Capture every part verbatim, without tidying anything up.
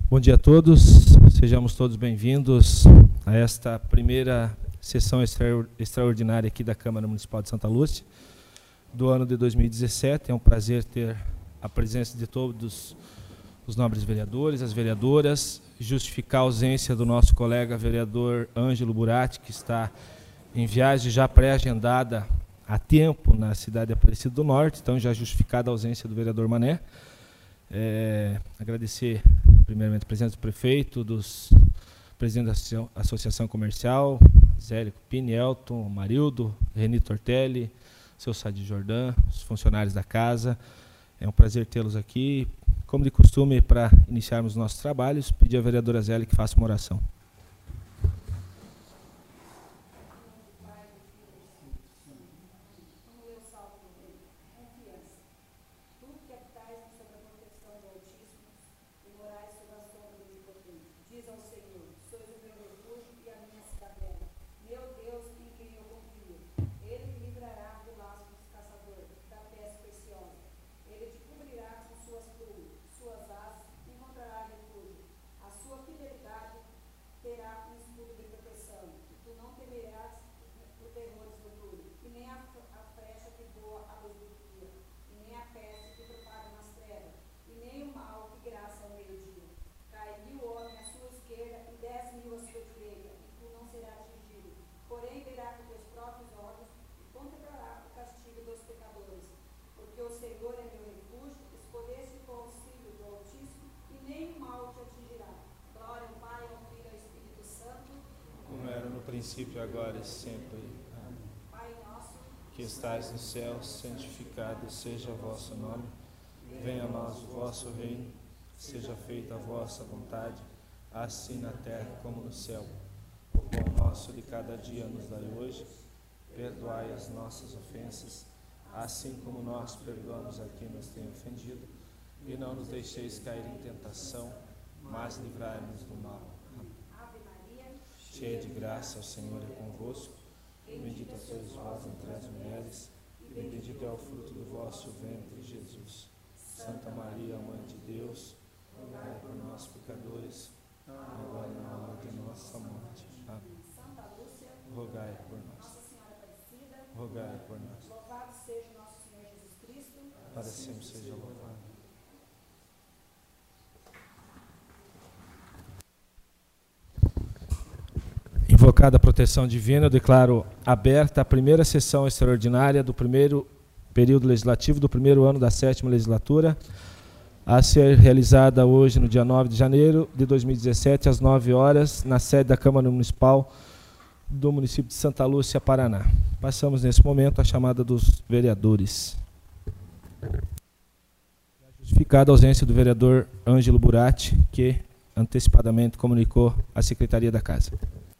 Bom dia a todos, sejamos todos bem-vindos a esta primeira sessão extraordinária aqui da Câmara Municipal de Santa Lúcia, do ano de dois mil e dezessete. É um prazer ter a presença de todos os nobres vereadores, as vereadoras, justificar a ausência do nosso colega vereador Ângelo Buratti, que está em viagem já pré-agendada há tempo na cidade de Aparecida do Norte, então já justificada a ausência do vereador Mané. É, agradecer primeiramente a presença do prefeito, dos presidentes da Associação Comercial, Zélio Pini, Elton, Marildo, Reni Tortelli, seu Sadi Jordan, os funcionários da casa. É um prazer tê-los aqui. Como de costume, para iniciarmos nossos trabalhos, pedir à vereadora Zélia que faça uma oração. Princípio, agora e sempre. Amém. Pai nosso, que estais no céu, santificado seja o vosso nome. Venha a nós o vosso reino, seja feita a vossa vontade, assim na terra como no céu. O pão nosso de cada dia nos dai hoje. Perdoai as nossas ofensas, assim como nós perdoamos a quem nos tem ofendido. E não nos deixeis cair em tentação, mas livrai-nos do mal. Cheia de graça, o Senhor é convosco. Bendita sois vós entre as mulheres, e bendito é o fruto do vosso ventre, Jesus. Santa Maria, Mãe de Deus, rogai por nós, pecadores, agora e na hora de nossa morte. Amém. Santa Lúcia, rogai por nós. Nossa Senhora Aparecida, rogai por nós. Louvado seja nosso Senhor Jesus Cristo, para sempre seja louvado. Invocada a proteção divina, eu declaro aberta a primeira sessão extraordinária do primeiro período legislativo do primeiro ano da sétima legislatura, a ser realizada hoje, no dia nove de janeiro de dois mil e dezessete, às nove horas, na sede da Câmara Municipal do município de Santa Lúcia, Paraná. Passamos, nesse momento, à chamada dos vereadores. Justificada a ausência do vereador Ângelo Buratti, que antecipadamente comunicou à Secretaria da Casa.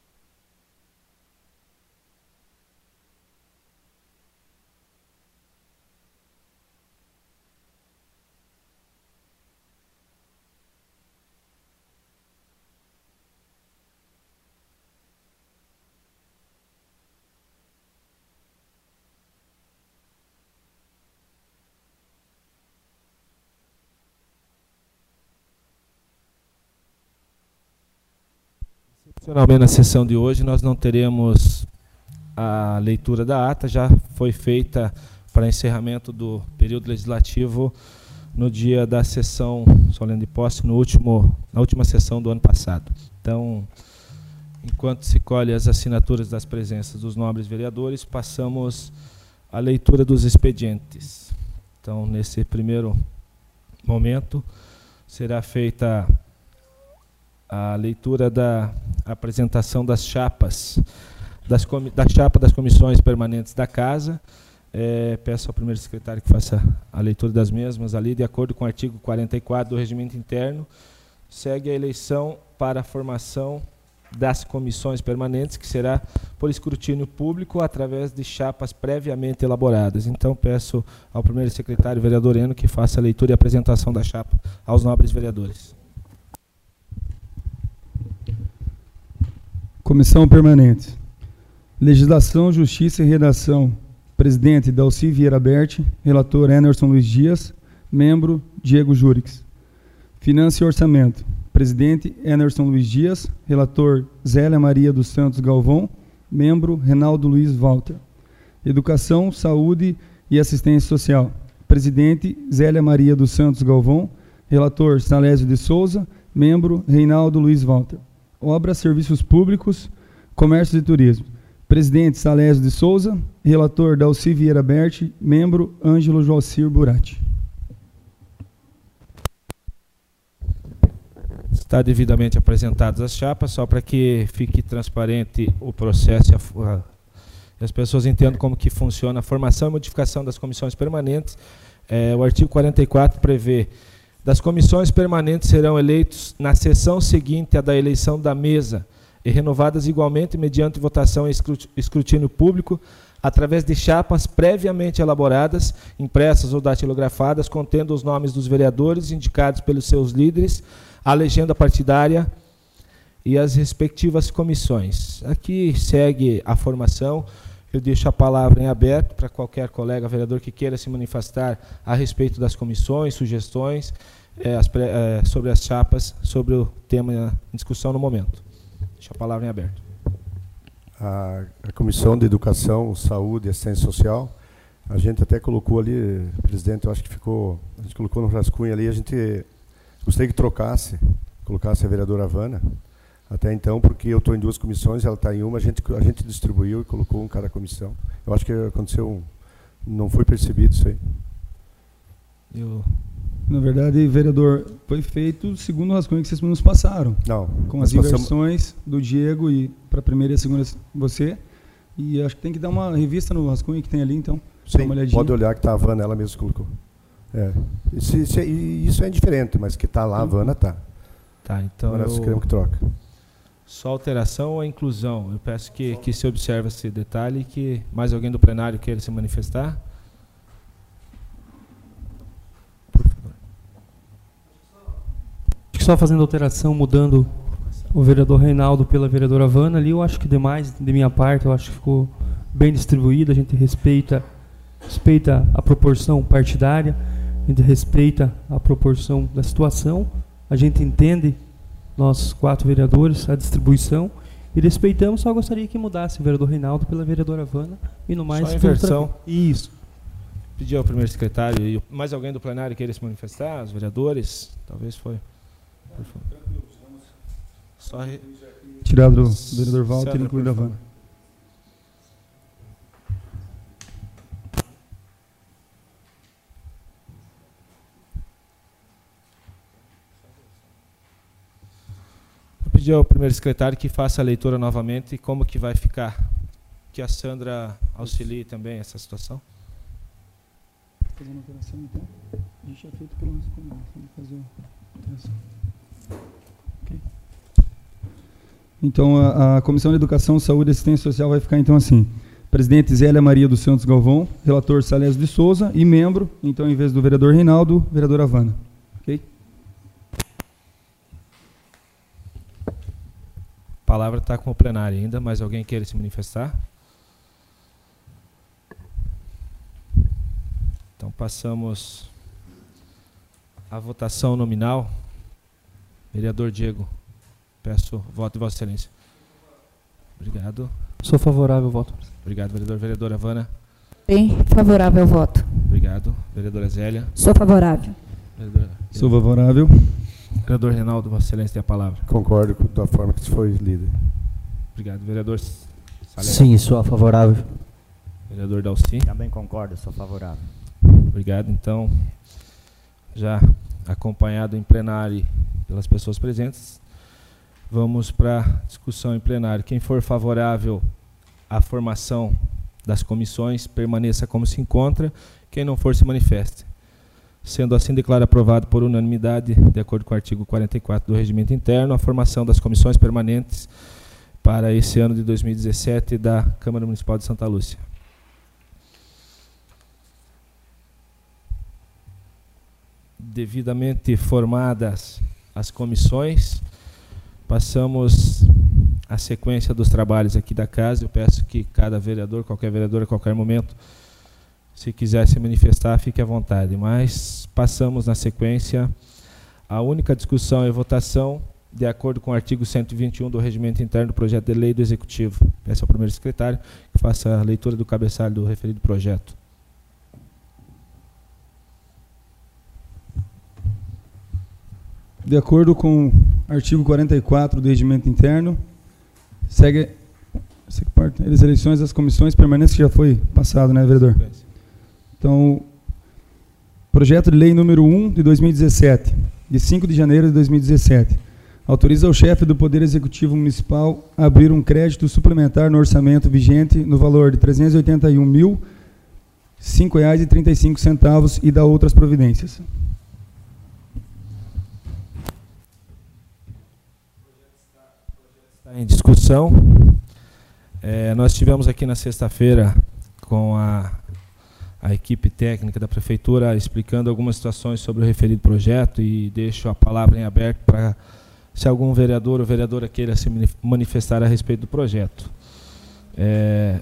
Excepcionalmente, na sessão de hoje, nós não teremos a leitura da ata, já foi feita para encerramento do período legislativo no dia da sessão solene de posse, no último, na última sessão do ano passado. Então, enquanto se colhe as assinaturas das presenças dos nobres vereadores, passamos à leitura dos expedientes. Então, nesse primeiro momento, será feita a leitura da apresentação das chapas, das da chapa das comissões permanentes da Casa. É, peço ao primeiro secretário que faça a leitura das mesmas ali, de acordo com o artigo quarenta e quatro do Regimento Interno. Segue a eleição para a formação das comissões permanentes, que será por escrutínio público através de chapas previamente elaboradas. Então, peço ao primeiro secretário, vereador Eno, que faça a leitura e apresentação da chapa aos nobres vereadores. Comissão Permanente. Legislação, Justiça e Redação. Presidente, Dalci Vieira Berti. Relator, Enerson Luiz Dias. Membro, Diego Jurix. Finanças e Orçamento. Presidente, Enerson Luiz Dias. Relator, Zélia Maria dos Santos Galvão. Membro, Reinaldo Luiz Walter. Educação, Saúde e Assistência Social. Presidente, Zélia Maria dos Santos Galvão. Relator, Salésio de Souza. Membro, Reinaldo Luiz Walter. Obras, Serviços Públicos, Comércio e Turismo. Presidente, Salésio de Souza. Relator, Dalci Vieira Berti. Membro, Ângelo Joacir Burati. Está devidamente apresentadas as chapas, só para que fique transparente o processo e as pessoas entendam como que funciona a formação e modificação das comissões permanentes. É, o artigo quarenta e quatro prevê: das comissões permanentes serão eleitos na sessão seguinte à da eleição da mesa e renovadas igualmente mediante votação e escrutínio público através de chapas previamente elaboradas, impressas ou datilografadas, contendo os nomes dos vereadores indicados pelos seus líderes, a legenda partidária e as respectivas comissões. Aqui segue a formação. Eu deixo a palavra em aberto para qualquer colega vereador que queira se manifestar a respeito das comissões, sugestões é, as, é, sobre as chapas, sobre o tema em discussão no momento. Deixo a palavra em aberto. A, a Comissão de Educação, Saúde e Assistência Social, a gente até colocou ali, presidente, eu acho que ficou, a gente colocou no rascunho ali, a gente gostaria que trocasse, colocasse a vereadora Havana, até então, porque eu estou em duas comissões, ela está em uma, a gente, a gente distribuiu e colocou um cada comissão. Eu acho que aconteceu, um, não foi percebido isso aí. Eu... Na verdade, vereador, foi feito segundo o rascunho que vocês nos passaram. Não. Com as inversões do Diego e para a primeira e a segunda você. E acho que tem que dar uma revista no rascunho que tem ali, então. Sim, uma pode olhar que está a Havana, ela mesma colocou. É. Isso, isso, é, isso é indiferente, mas que está lá, a Havana está. Tá, então Agora eu... nós queremos que troca. Só alteração ou inclusão? Eu peço que, que se observe esse detalhe e que mais alguém do plenário queira se manifestar. Por favor. Acho que só fazendo alteração, mudando o vereador Reinaldo pela vereadora Havana ali, eu acho que demais, de minha parte, eu acho que ficou bem distribuído, a gente respeita, respeita a proporção partidária, a gente respeita a proporção da situação, a gente entende, nós quatro vereadores, a distribuição, e respeitamos, só gostaria que mudasse o vereador Reinaldo pela vereadora Havana, e no mais... Só inversão. Outra... Isso. Pedir ao primeiro secretário, e mais alguém do plenário queira se manifestar, os vereadores, talvez foi. Por favor. Só re... Tirado do vereador Walter e incluído a Havana. Vou pedir ao primeiro secretário que faça a leitura novamente e como que vai ficar. Que a Sandra auxilie também essa situação. Fazer uma alteração, então. A gente já feito pelo nosso comando. Vamos fazer uma alteração. Ok. Então, a, a Comissão de Educação, Saúde e Assistência Social vai ficar, então, assim. Presidente Zélia Maria dos Santos Galvão, relator Salésio de Souza e membro, então, em vez do vereador Reinaldo, vereadora Havana. Ok? A palavra está com o plenário ainda. Mais alguém queira se manifestar? Então, passamos à votação nominal. Vereador Diego, peço voto de Vossa Excelência. Obrigado. Sou favorável ao voto. Obrigado, vereador. Vereadora Havana. Bem favorável ao voto. Obrigado. Vereadora Zélia. Sou favorável. Vereadora... Sou favorável. Vereador Reinaldo, Vossa Excelência tem a palavra. Concordo com da forma que foi lida. Obrigado. Vereador Salésio. Sim, sou favorável. Vereador Dalci. Também concordo, sou favorável. Obrigado. Então, já acompanhado em plenário pelas pessoas presentes, vamos para a discussão em plenário. Quem for favorável à formação das comissões, permaneça como se encontra. Quem não for, se manifeste. Sendo assim, declaro aprovado por unanimidade, de acordo com o artigo quarenta e quatro do Regimento Interno, a formação das comissões permanentes para esse ano de dois mil e dezessete da Câmara Municipal de Santa Lúcia. Devidamente formadas as comissões, passamos à sequência dos trabalhos aqui da casa. Eu peço que cada vereador, qualquer vereador, a qualquer momento, se quiser se manifestar, fique à vontade. Mas passamos na sequência a única discussão e votação, de acordo com o artigo cento e vinte e um do Regimento Interno do Projeto de Lei do Executivo. Peço ao primeiro secretário que faça a leitura do cabeçalho do referido projeto. De acordo com o artigo quarenta e quatro do Regimento Interno, segue as eleições das comissões permanentes, que já foi passado, né, vereador? Então, projeto de lei número um de dois mil e dezessete, de cinco de janeiro de dois mil e dezessete, autoriza o chefe do Poder Executivo Municipal a abrir um crédito suplementar no orçamento vigente no valor de trezentos e oitenta e um mil, cinco reais e trinta e cinco centavos e dá outras providências. Está em discussão. É, nós tivemos aqui na sexta-feira com a, a equipe técnica da Prefeitura explicando algumas situações sobre o referido projeto e deixo a palavra em aberto para se algum vereador ou vereadora queira se manifestar a respeito do projeto. É,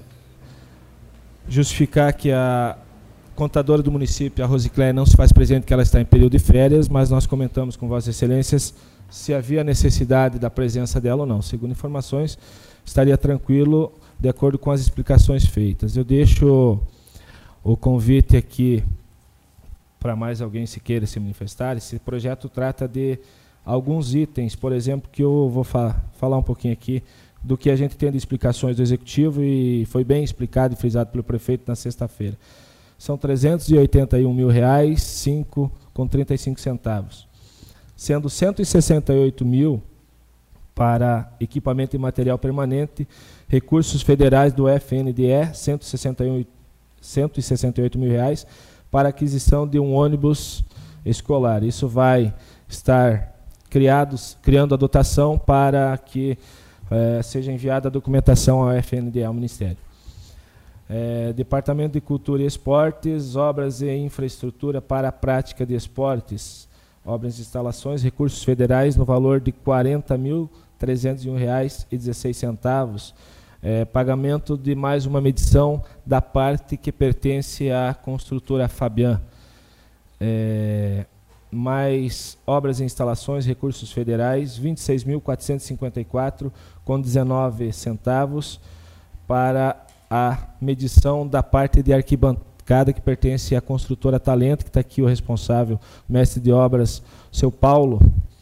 justificar que a contadora do município, a Rosicléia, não se faz presente, que ela está em período de férias, mas nós comentamos com Vossas Excelências se havia necessidade da presença dela ou não. Segundo informações, estaria tranquilo de acordo com as explicações feitas. Eu deixo o convite aqui para mais alguém se queira se manifestar. Esse projeto trata de alguns itens, por exemplo, que eu vou fa falar um pouquinho aqui do que a gente tem de explicações do Executivo e foi bem explicado e frisado pelo prefeito na sexta-feira. São trezentos e oitenta e um mil reais, cinco com trinta e cinco centavos, sendo cento e sessenta e oito mil para equipamento e material permanente, recursos federais do F N D E, cento e sessenta e oito mil reais, para aquisição de um ônibus escolar. Isso vai estar criados, criando a dotação para que eh, seja enviada a documentação ao F N D E, ao Ministério. É, Departamento de Cultura e Esportes, obras e infraestrutura para a prática de esportes, obras e instalações, recursos federais no valor de quarenta mil trezentos e um reais e dezesseis centavos, é, pagamento de mais uma medição da parte que pertence à construtora Fabian. É, mais obras e instalações, recursos federais, vinte e seis mil quatrocentos e cinquenta e quatro com dezenove centavos para a medição da parte de arquibancada que pertence à construtora Talento, que está aqui o responsável, o mestre de obras, o seu Paulo,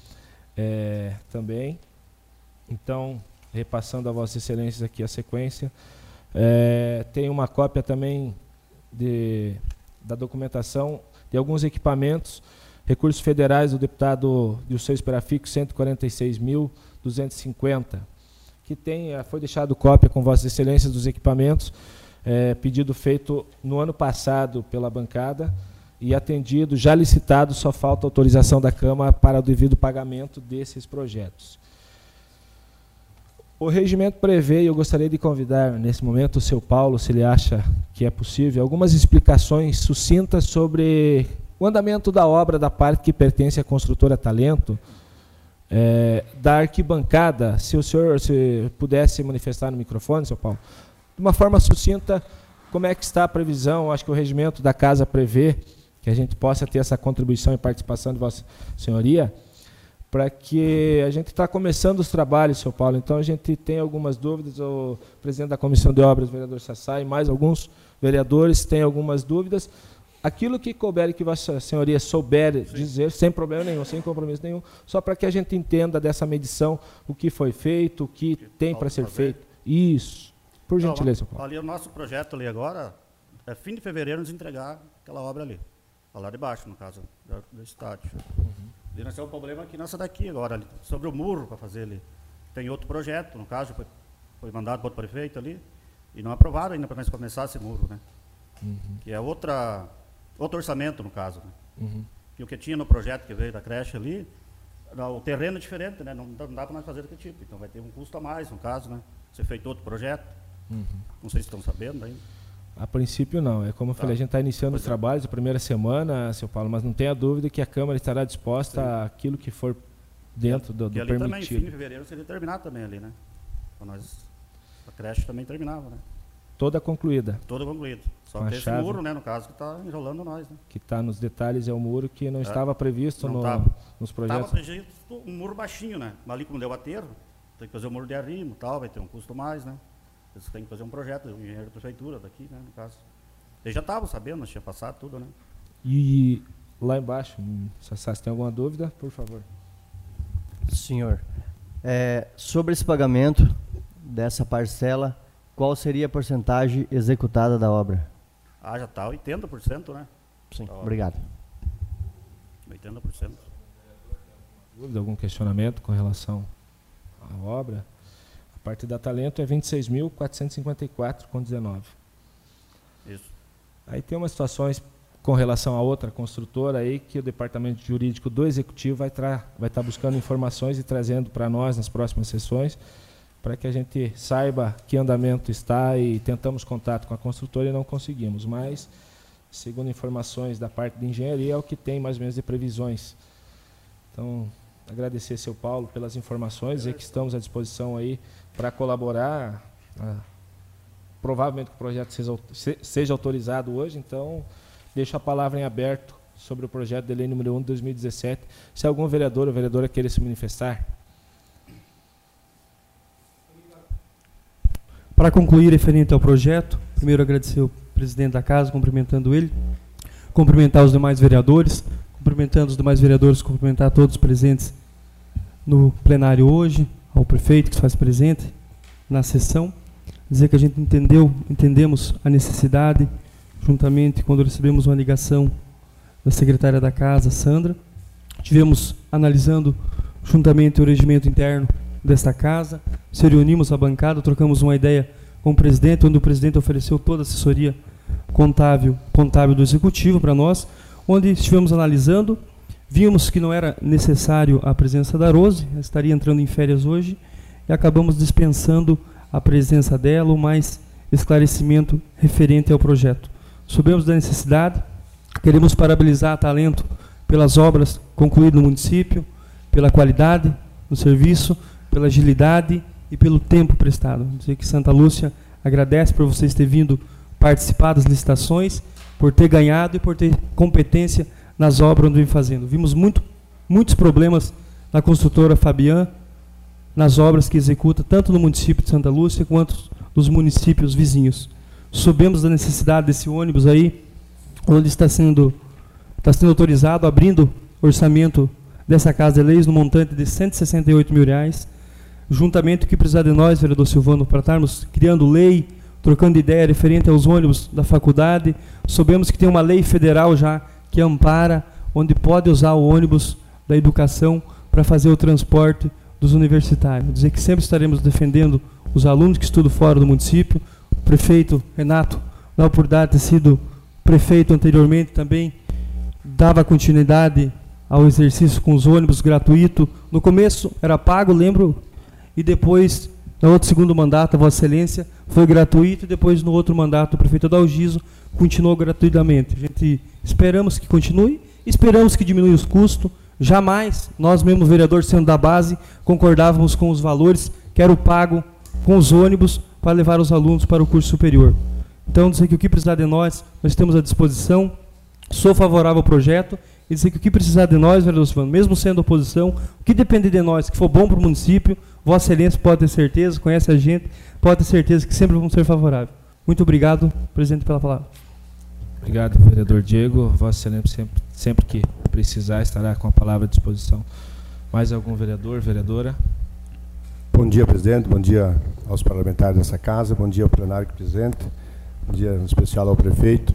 é, também. Então, repassando a Vossas Excelências aqui a sequência, é, tem uma cópia também de, da documentação de alguns equipamentos, recursos federais do deputado Dilceu Esperafico, cento e quarenta e seis mil duzentos e cinquenta, que tem, foi deixado cópia com Vossas Excelências dos equipamentos, é, pedido feito no ano passado pela bancada e atendido, já licitado, só falta autorização da Câmara para o devido pagamento desses projetos. O regimento prevê, e eu gostaria de convidar nesse momento o seu Paulo, se ele acha que é possível, algumas explicações sucintas sobre o andamento da obra da parte que pertence à construtora Talento, é, da arquibancada, se o senhor se pudesse manifestar no microfone, seu Paulo, de uma forma sucinta, como é que está a previsão, acho que o regimento da casa prevê que a gente possa ter essa contribuição e participação de Vossa Senhoria, para que a gente está começando os trabalhos, seu Paulo, então a gente tem algumas dúvidas, o presidente da Comissão de Obras, o vereador Sassá, e mais alguns vereadores têm algumas dúvidas. Aquilo que couber e que Vossa Senhoria souber Sim. dizer, sem problema nenhum, sem compromisso nenhum, só para que a gente entenda dessa medição, o que foi feito, o que, que tem para ser fazer. feito. Isso. Por então, gentileza, seu Paulo. Ali o nosso projeto ali agora, é fim de fevereiro nos entregar aquela obra ali. Lá de baixo, no caso, do, do estádio. Uhum. E nós temos um problema aqui nessa daqui agora, ali, sobre o muro para fazer ali. Tem outro projeto, no caso, foi, foi mandado para o prefeito ali, e não aprovaram ainda para nós começar esse muro, né? Uhum. Que é outra, outro orçamento, no caso. Né? Uhum. E o que tinha no projeto que veio da creche ali, o terreno é diferente, né? Não, não dá para nós fazer daquele tipo. Então vai ter um custo a mais, no caso, né? Ser feito outro projeto. Uhum. Não sei se estão sabendo ainda. A princípio não, é como eu tá. falei, a gente está iniciando pois os é. trabalhos, a primeira semana, seu Paulo, mas não tenha dúvida que a Câmara estará disposta Sim. àquilo que for dentro do, do que ali permitido. Também, em fim de fevereiro, seria terminar também ali, né? Para nós, a creche também terminava, né? toda concluída. Toda concluída. Só Com a que esse chave. muro, né, no caso, que está enrolando nós. Né? Que está nos detalhes é o muro que não É. estava previsto Não no, tava. nos Estava projetos. previsto um muro baixinho, né? Mas ali como deu aterro, tem que fazer um muro de arrimo e tal, vai ter um custo mais, né? Eles têm que fazer um projeto, um engenheiro da prefeitura daqui, né, no caso. Eles já estavam sabendo, nós tinha passado tudo, né? E lá embaixo, hum, se vocês têm alguma dúvida, por favor. Senhor, é, sobre esse pagamento dessa parcela, qual seria a porcentagem executada da obra? Ah, já está oitenta por cento, né? Sim, Tá ótimo. obrigado. oitenta por cento. Dúvida, algum questionamento com relação à obra? A parte da Talento é vinte e seis mil quatrocentos e cinquenta e quatro vírgula dezenove. Isso. Aí tem umas situações com relação a outra construtora aí que o departamento jurídico do executivo vai estar vai tá buscando informações e trazendo para nós nas próximas sessões, para que a gente saiba que andamento está, e tentamos contato com a construtora e não conseguimos, mas segundo informações da parte de engenharia é o que tem mais ou menos de previsões. Então, agradecer seu Paulo pelas informações, dizer que estamos à disposição aí para colaborar. Ah, provavelmente que o projeto seja, seja autorizado hoje, então deixo a palavra em aberto sobre o projeto de lei número um de dois mil e dezessete. Se algum vereador ou vereadora querer se manifestar. Para concluir, referente ao projeto, primeiro agradecer ao presidente da casa, cumprimentando ele, cumprimentar os demais vereadores, cumprimentando os demais vereadores, cumprimentar todos os presentes no plenário hoje, ao prefeito que se faz presente na sessão, dizer que a gente entendeu, entendemos a necessidade, juntamente quando recebemos uma ligação da secretária da casa, Sandra, tivemos analisando juntamente o regimento interno desta casa, se reunimos a bancada, trocamos uma ideia com o presidente, onde o presidente ofereceu toda a assessoria contábil, contábil do executivo para nós, onde estivemos analisando, vimos que não era necessário a presença da Rose, ela estaria entrando em férias hoje, e acabamos dispensando a presença dela, o mais esclarecimento referente ao projeto. Soubemos da necessidade, queremos parabenizar a Talento pelas obras concluídas no município, pela qualidade do serviço, pela agilidade e pelo tempo prestado. Dizer que Santa Lúcia agradece por vocês terem vindo participar das licitações, por ter ganhado e por ter competência nas obras onde vem fazendo. Vimos muito, muitos problemas na construtora Fabian, nas obras que executa, tanto no município de Santa Lúcia, quanto nos municípios vizinhos. Soubemos da necessidade desse ônibus aí, onde está sendo, está sendo autorizado, abrindo orçamento dessa Casa de Leis, no montante de cento e sessenta e oito mil reais, juntamente com o que precisar de nós, vereador Silvano, para estarmos criando lei, trocando ideia referente aos ônibus da faculdade. Soubemos que tem uma lei federal já que ampara, onde pode usar o ônibus da educação para fazer o transporte dos universitários. Dizer que sempre estaremos defendendo os alunos que estudam fora do município. O prefeito Renato, na oportunidade de ter sido prefeito anteriormente, também dava continuidade ao exercício com os ônibus gratuito. No começo era pago, lembro, e depois, no outro segundo mandato, a Vossa Excelência, foi gratuito, e depois no outro mandato, o prefeito Adalgiso continuou gratuitamente. A gente esperamos que continue, esperamos que diminua os custos. Jamais, nós mesmo, vereador sendo da base, concordávamos com os valores que era o pago com os ônibus para levar os alunos para o curso superior. Então, dizer que o que precisar de nós, nós temos à disposição. Sou favorável ao projeto, e dizer que o que precisar de nós, vereador Silvano, mesmo sendo oposição, o que depender de nós, que for bom para o município, Vossa Excelência pode ter certeza, conhece a gente, pode ter certeza que sempre vamos ser favoráveis. Muito obrigado, presidente, pela palavra. Obrigado, vereador Diego. Vossa Excelência, sempre, sempre que precisar, estará com a palavra à disposição. Mais algum vereador, vereadora? Bom dia, presidente. Bom dia aos parlamentares dessa casa. Bom dia ao plenário presente. Bom dia, em especial, ao prefeito.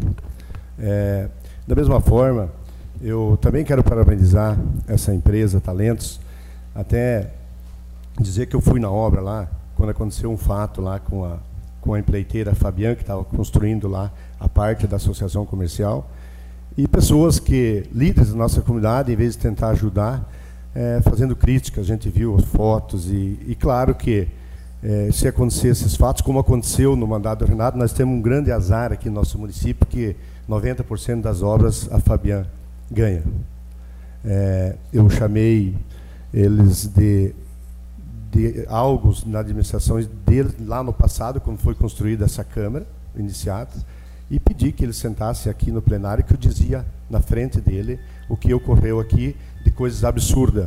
É, da mesma forma, eu também quero parabenizar essa empresa, Talentos, até dizer que eu fui na obra lá, quando aconteceu um fato lá com a, com a empreiteira Fabian, que estava construindo lá a parte da associação comercial, e pessoas que, líderes da nossa comunidade, em vez de tentar ajudar, é, fazendo críticas, a gente viu as fotos, e, e claro que, é, se acontecer esses fatos, como aconteceu no mandato do Renato, nós temos um grande azar aqui no nosso município, que noventa por cento das obras a Fabian ganha. É, eu chamei eles de, de algo na administração dele, lá no passado, quando foi construída essa Câmara, iniciada, e pedi que ele sentasse aqui no plenário, que eu dizia na frente dele o que ocorreu aqui de coisas absurdas.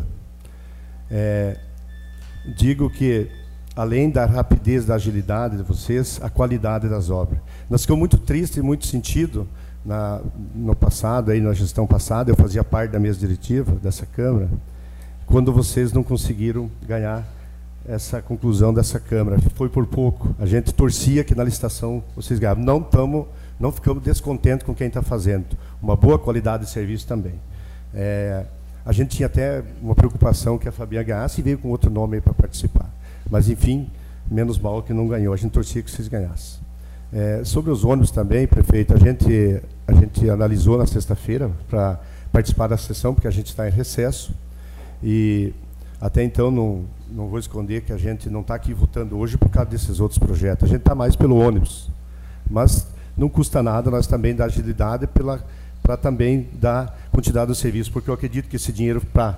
É, digo que, além da rapidez, da agilidade de vocês, a qualidade das obras. Nós ficamos muito tristes e muito sentido na, no passado, aí na gestão passada, eu fazia parte da mesa diretiva dessa Câmara, quando vocês não conseguiram ganhar essa conclusão dessa Câmara. Foi por pouco. A gente torcia que na licitação vocês ganhavam. Não, tamo, não ficamos descontentes com quem está fazendo. Uma boa qualidade de serviço também. É, a gente tinha até uma preocupação que a Fabiana ganhasse e veio com outro nome para participar. Mas, enfim, menos mal que não ganhou. A gente torcia que vocês ganhassem. É, sobre os ônibus também, prefeito, a gente, a gente analisou na sexta-feira para participar da sessão, porque a gente está em recesso. E até então não, não vou esconder que a gente não está aqui votando hoje por causa desses outros projetos. A gente está mais pelo ônibus. Mas não custa nada nós também dar agilidade para também dar quantidade do serviço, porque eu acredito que esse dinheiro para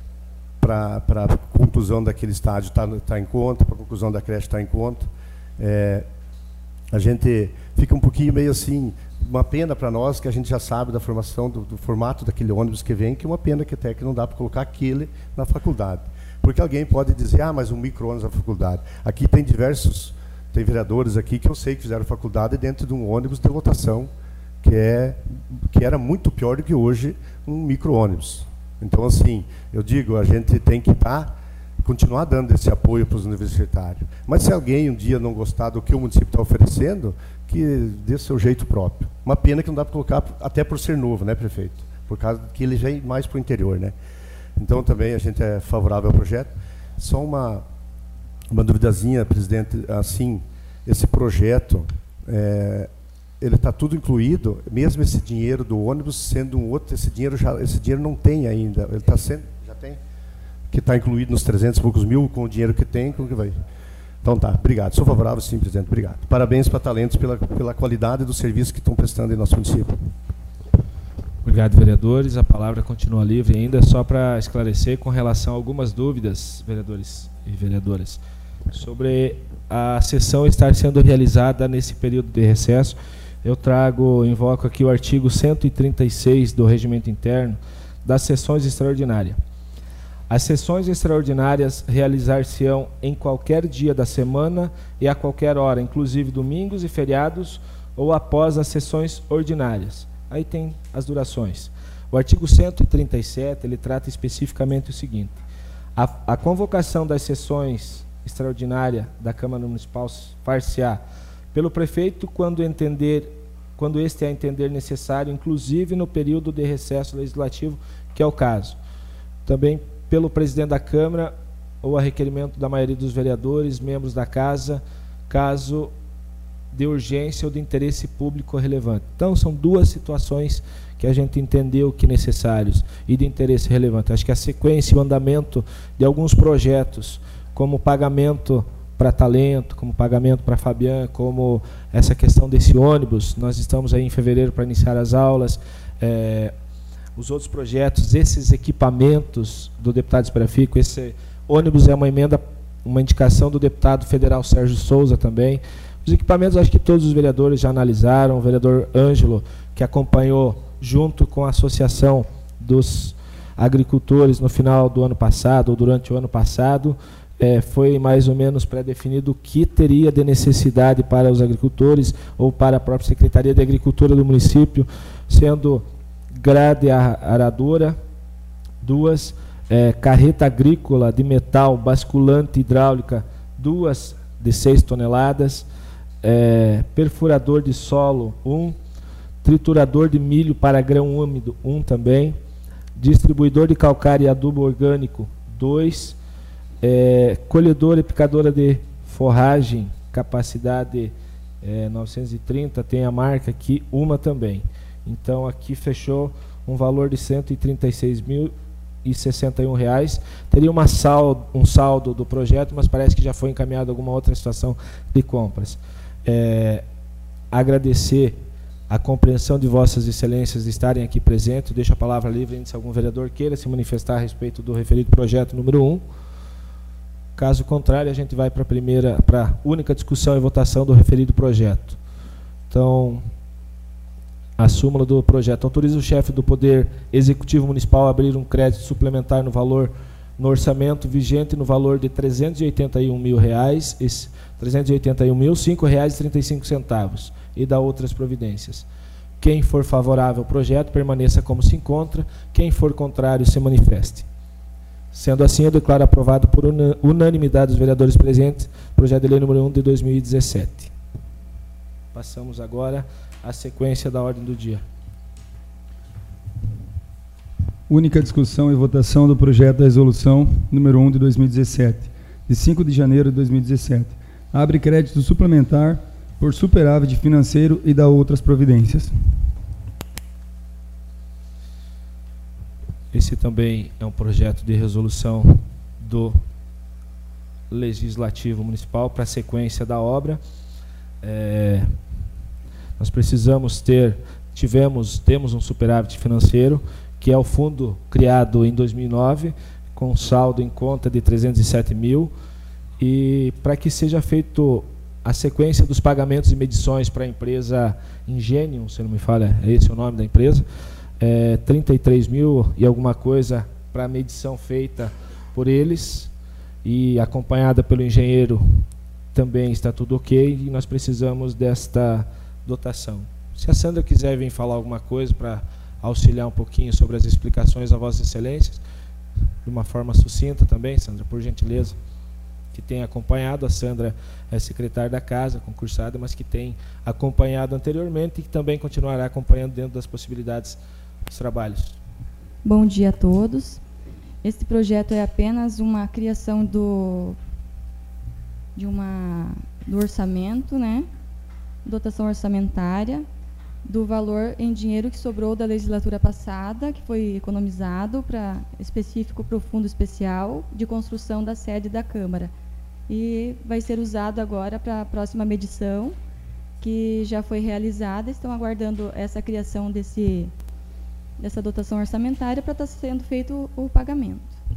para a conclusão daquele estádio está tá em conta, para a conclusão da creche está em conta. É, a gente fica um pouquinho meio assim, uma pena para nós, que a gente já sabe da formação, do, do formato daquele ônibus que vem, que é uma pena que até que não dá para colocar aquele na faculdade. Porque alguém pode dizer, ah, mas um micro-ônibus na faculdade. Aqui tem diversos, tem vereadores aqui que eu sei que fizeram faculdade dentro de um ônibus de lotação, que, é, que era muito pior do que hoje um micro-ônibus. Então, assim, eu digo, a gente tem que estar, continuar dando esse apoio para os universitários. Mas se alguém um dia não gostar do que o município está oferecendo, que dê seu jeito próprio. Uma pena que não dá para colocar, até por ser novo, né, prefeito? Por causa que ele já é mais para o interior, né? Então, também a gente é favorável ao projeto. Só uma, uma duvidazinha, presidente, assim, esse projeto, é, ele está tudo incluído, mesmo esse dinheiro do ônibus sendo um outro, esse dinheiro, já, esse dinheiro não tem ainda, ele está sendo, já tem? Que está incluído nos trezentos e poucos mil, com o dinheiro que tem, como que vai? Então tá, obrigado. Sou favorável, sim, presidente, obrigado. Parabéns para Talentos pela, pela qualidade do serviço que estão prestando em nosso município. Obrigado, vereadores. A palavra continua livre ainda, só para esclarecer com relação a algumas dúvidas, vereadores e vereadoras, sobre a sessão estar sendo realizada nesse período de recesso. Eu trago, invoco aqui o artigo cento e trinta e seis do Regimento Interno das sessões extraordinárias. As sessões extraordinárias realizar-se-ão em qualquer dia da semana e a qualquer hora, inclusive domingos e feriados, ou após as sessões ordinárias. Aí tem as durações. O artigo cento e trinta e sete, ele trata especificamente o seguinte: a, a convocação das sessões extraordinárias da Câmara Municipal far-se-á pelo prefeito quando entender, quando este a entender necessário, inclusive no período de recesso legislativo, que é o caso. Também pelo presidente da Câmara ou a requerimento da maioria dos vereadores, membros da Casa, caso de urgência ou de interesse público relevante. Então, são duas situações que a gente entendeu que necessários e de interesse relevante. Acho que a sequência e o andamento de alguns projetos, como pagamento para Talento, como pagamento para Fabiana, como essa questão desse ônibus, nós estamos aí em fevereiro para iniciar as aulas, é, os outros projetos, esses equipamentos do deputado Esperafico, esse ônibus é uma emenda, uma indicação do deputado federal Sérgio Souza também. Os equipamentos, acho que todos os vereadores já analisaram, o vereador Ângelo, que acompanhou junto com a Associação dos Agricultores no final do ano passado, ou durante o ano passado, é, foi mais ou menos pré-definido o que teria de necessidade para os agricultores ou para a própria Secretaria de Agricultura do município, sendo grade aradora, duas, é, carreta agrícola de metal basculante hidráulica, duas de seis toneladas, é, perfurador de solo, um, triturador de milho para grão úmido, um também, distribuidor de calcário e adubo orgânico, dois, é, colhedora e picadora de forragem, capacidade é, novecentos e trinta, tem a marca aqui, uma também. Então aqui fechou um valor de cento e trinta e seis mil e sessenta e um reais. Teria uma saldo, um saldo do projeto, mas parece que já foi encaminhado alguma outra situação de compras. É, agradecer a compreensão de vossas excelências de estarem aqui presentes. Deixo a palavra livre se algum vereador queira se manifestar a respeito do referido projeto número um. Caso contrário, a gente vai para a primeira, para a única discussão e votação do referido projeto. Então, a súmula do projeto autoriza o chefe do Poder Executivo Municipal a abrir um crédito suplementar no valor, no orçamento vigente no valor de trezentos e oitenta e um mil reais, trezentos e oitenta e um mil, cinco reais e trinta e cinco centavos, e da outras providências. Quem for favorável ao projeto, permaneça como se encontra. Quem for contrário, se manifeste. Sendo assim, eu declaro aprovado por unanimidade dos vereadores presentes o projeto de lei número um de dois mil e dezessete. Passamos agora à sequência da ordem do dia. Única discussão e votação do projeto da resolução número um de dois mil e dezessete, de cinco de janeiro de dois mil e dezessete. Abre crédito suplementar por superávit financeiro e da outras providências. Esse também é um projeto de resolução do Legislativo Municipal para a sequência da obra. É, nós precisamos ter, tivemos, temos um superávit financeiro, que é o fundo criado em dois mil e nove, com saldo em conta de trezentos e sete mil, e para que seja feito a sequência dos pagamentos e medições para a empresa Ingenium, se não me falha, é esse o nome da empresa, é, trinta e três mil e alguma coisa para a medição feita por eles, e acompanhada pelo engenheiro também está tudo ok, e nós precisamos desta dotação. Se a Sandra quiser vir falar alguma coisa para auxiliar um pouquinho sobre as explicações a Vossas Excelências, de uma forma sucinta também, Sandra, por gentileza, que tem acompanhado. A Sandra é secretária da Casa, concursada, mas que tem acompanhado anteriormente e que também continuará acompanhando dentro das possibilidades dos trabalhos. Bom dia a todos. Este projeto é apenas uma criação do, de uma, do orçamento, né? Dotação orçamentária, do valor em dinheiro que sobrou da legislatura passada, que foi economizado para específico para o Fundo Especial de Construção da sede da Câmara. E vai ser usado agora para a próxima medição, que já foi realizada. Estão aguardando essa criação desse, dessa dotação orçamentária para estar sendo feito o pagamento.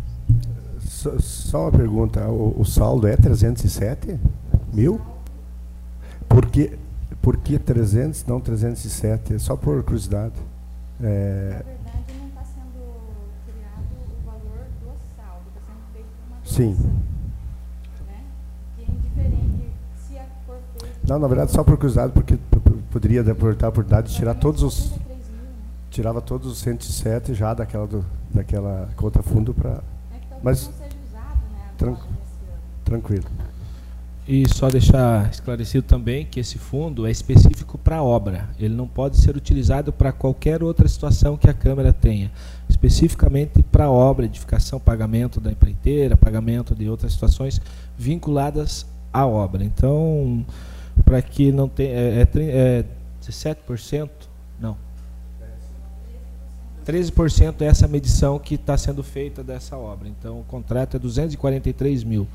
Só, só uma pergunta, o, o saldo é trezentos e sete mil? Por que... Por que trezentos, não trezentos e sete? Só por curiosidade. É... Na verdade, não está sendo criado o valor do saldo, está sendo feito uma doação. Sim. Né? Que é indiferente se for feito... Não, na verdade, só por curiosidade, porque poderia aproveitar a oportunidade de tirar todos os... Tirava todos os cento e sete já daquela, do, daquela conta fundo para... É que talvez Mas, não seja usado, né? Tran tranquilo. E só deixar esclarecido também que esse fundo é específico para a obra. Ele não pode ser utilizado para qualquer outra situação que a Câmara tenha. Especificamente para a obra, edificação, pagamento da empreiteira, pagamento de outras situações vinculadas à obra. Então, para que não tenha... É, é, é dezessete por cento? Não. treze por cento é essa medição que está sendo feita dessa obra. Então, o contrato é duzentos e quarenta e três mil.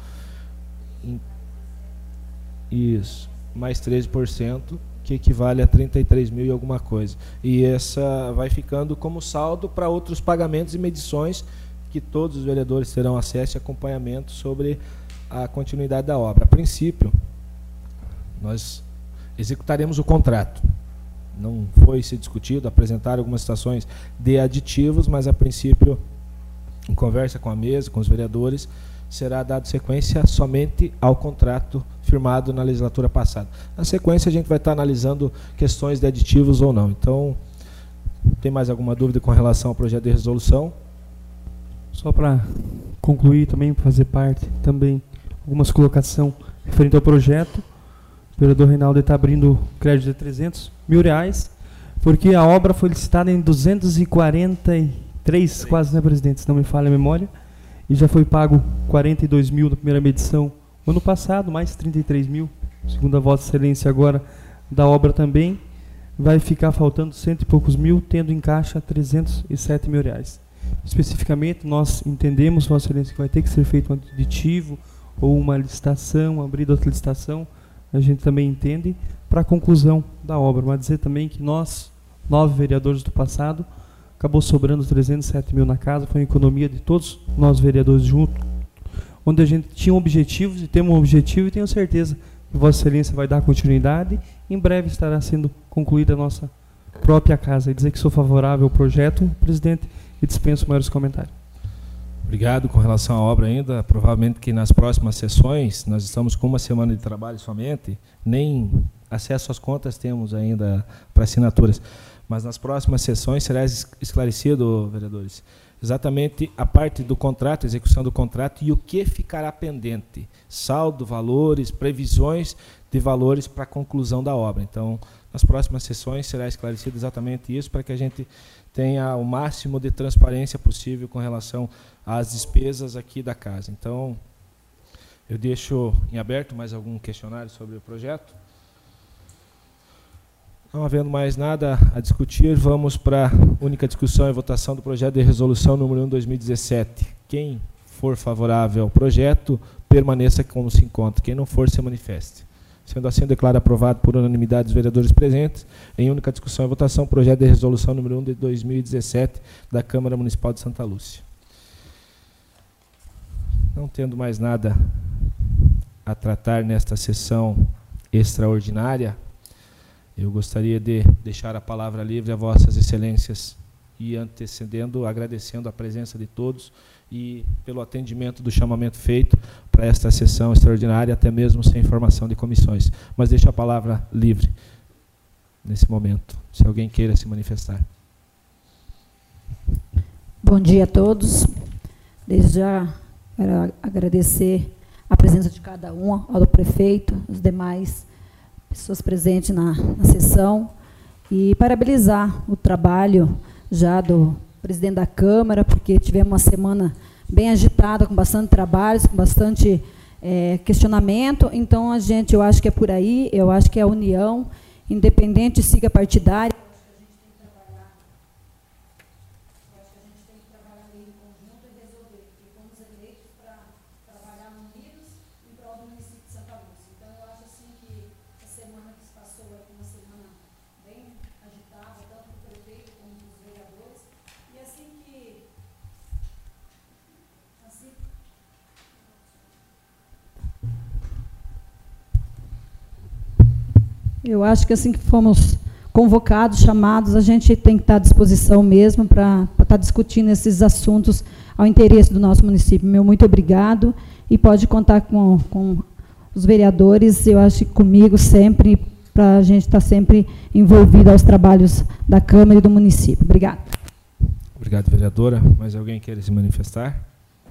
Isso, mais treze por cento, que equivale a trinta e três mil e alguma coisa. E essa vai ficando como saldo para outros pagamentos e medições que todos os vereadores terão acesso e acompanhamento sobre a continuidade da obra. A princípio, nós executaremos o contrato. Não foi se discutido, apresentar algumas situações de aditivos, mas a princípio, em conversa com a mesa, com os vereadores, será dado sequência somente ao contrato firmado na legislatura passada. Na sequência, a gente vai estar analisando questões de aditivos ou não. Então, tem mais alguma dúvida com relação ao projeto de resolução? Só para concluir também, fazer parte também, algumas colocações referente ao projeto. O vereador Reinaldo está abrindo crédito de trezentos mil reais, porque a obra foi licitada em duzentos e quarenta e três, quase, né, presidente, se não me falha a memória, e já foi pago quarenta e dois mil na primeira medição ano passado, mais trinta e três mil, segundo a Vossa Excelência agora, da obra também. Vai ficar faltando cento e poucos mil, tendo em caixa trezentos e sete mil reais. Especificamente, nós entendemos, Vossa Excelência, que vai ter que ser feito um aditivo ou uma licitação, abrir outra licitação, a gente também entende, para a conclusão da obra. Mas dizer também que nós, nove vereadores do passado, acabou sobrando trezentos e sete mil na casa, foi uma economia de todos nós vereadores juntos, onde a gente tinha objetivos e temos um objetivo, e tenho certeza que Vossa Excelência vai dar continuidade. Em breve estará sendo concluída a nossa própria casa. E dizer que sou favorável ao projeto, presidente, e dispenso maiores comentários. Obrigado. Com relação à obra ainda, provavelmente que nas próximas sessões, nós estamos com uma semana de trabalho somente, nem acesso às contas temos ainda para assinaturas, mas nas próximas sessões será esclarecido, vereadores, exatamente a parte do contrato, execução do contrato e o que ficará pendente, saldo, valores, previsões de valores para a conclusão da obra. Então, nas próximas sessões será esclarecido exatamente isso, para que a gente tenha o máximo de transparência possível com relação às despesas aqui da casa. Então, eu deixo em aberto mais algum questionário sobre o projeto. Não havendo mais nada a discutir, vamos para a única discussão e votação do projeto de resolução número um de dois mil e dezessete. Quem for favorável ao projeto, permaneça como se encontra. Quem não for, se manifeste. Sendo assim, declaro aprovado por unanimidade dos vereadores presentes, em única discussão e votação, o projeto de resolução número um de dois mil e dezessete da Câmara Municipal de Santa Lúcia. Não tendo mais nada a tratar nesta sessão extraordinária, eu gostaria de deixar a palavra livre a vossas excelências e antecedendo, agradecendo a presença de todos e pelo atendimento do chamamento feito para esta sessão extraordinária, até mesmo sem formação de comissões. Mas deixo a palavra livre nesse momento, se alguém queira se manifestar. Bom dia a todos. Desde já quero agradecer a presença de cada um, ao prefeito, os demais pessoas presentes na, na sessão, e parabenizar o trabalho já do presidente da Câmara, porque tivemos uma semana bem agitada, com bastante trabalho, com bastante é, questionamento. Então, a gente, eu acho que é por aí, eu acho que é a união, independente, siga partidária. Eu acho que assim que fomos convocados, chamados, a gente tem que estar à disposição mesmo para estar discutindo esses assuntos ao interesse do nosso município. Meu muito obrigado, e pode contar com, com os vereadores, eu acho que comigo sempre, para a gente estar sempre envolvido aos trabalhos da Câmara e do município. Obrigada. Obrigado, vereadora. Mais alguém quer se manifestar?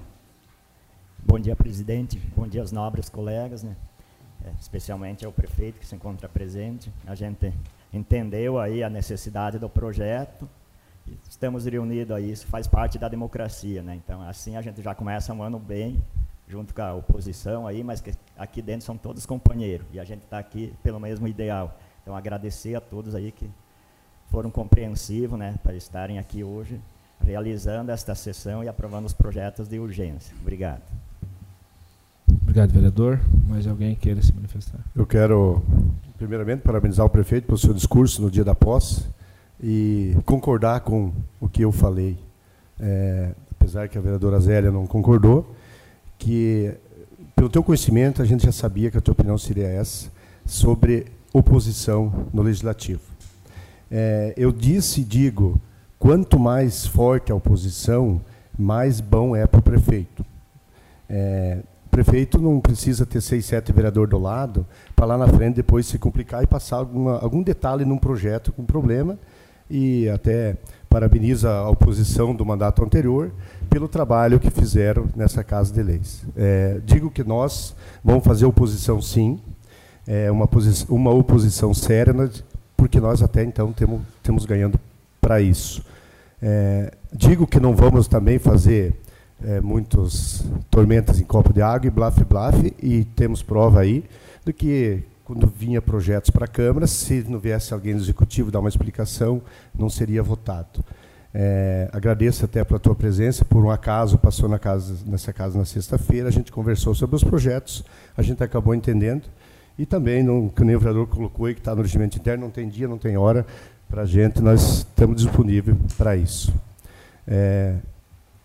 Bom dia, presidente. Bom dia aos nobres colegas, né? É, especialmente ao prefeito que se encontra presente. A gente entendeu aí a necessidade do projeto, e estamos reunidos aí, isso faz parte da democracia, né? Então, assim a gente já começa um ano bem, junto com a oposição aí, mas que aqui dentro são todos companheiros, e a gente está aqui pelo mesmo ideal. Então, agradecer a todos aí que foram compreensivos, né, para estarem aqui hoje, realizando esta sessão e aprovando os projetos de urgência. Obrigado. Obrigado, vereador. Mais alguém queira se manifestar? Eu quero, primeiramente, parabenizar o prefeito pelo seu discurso no dia da posse e concordar com o que eu falei, é, apesar que a vereadora Zélia não concordou, que, pelo teu conhecimento, a gente já sabia que a tua opinião seria essa, sobre oposição no Legislativo. É, eu disse e digo, quanto mais forte a oposição, mais bom é para o prefeito. É, O prefeito não precisa ter seis, sete vereadores do lado para lá na frente depois se complicar e passar alguma, algum detalhe num projeto com problema, e até parabeniza a oposição do mandato anterior pelo trabalho que fizeram nessa Casa de Leis. É, digo que nós vamos fazer oposição sim, é uma, uma oposição séria, porque nós até então temos, temos ganhando para isso. É, digo que não vamos também fazer É, muitos tormentas em copo de água e blaf, blaf, e temos prova aí do que, quando vinha projetos para a Câmara, se não viesse alguém do Executivo dar uma explicação, não seria votado. É, agradeço até pela tua presença, por um acaso passou na casa, nessa casa na sexta-feira, a gente conversou sobre os projetos, a gente acabou entendendo, e também, não, que nem o vereador colocou aí, que está no regimento interno, não tem dia, não tem hora para a gente, nós estamos disponíveis para isso. É,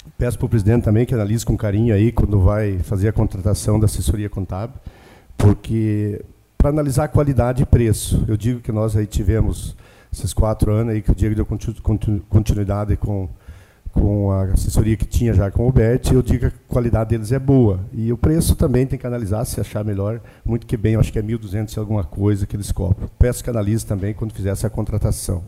Peço para o presidente também que analise com carinho aí quando vai fazer a contratação da assessoria contábil, porque para analisar qualidade e preço, eu digo que nós aí tivemos esses quatro anos aí que o Diego deu continuidade com, com a assessoria que tinha já com o Bert, eu digo que a qualidade deles é boa. E o preço também tem que analisar, se achar melhor, muito que bem, eu acho que é mil e duzentos e alguma coisa que eles cobram. Peço que analise também quando fizer essa contratação.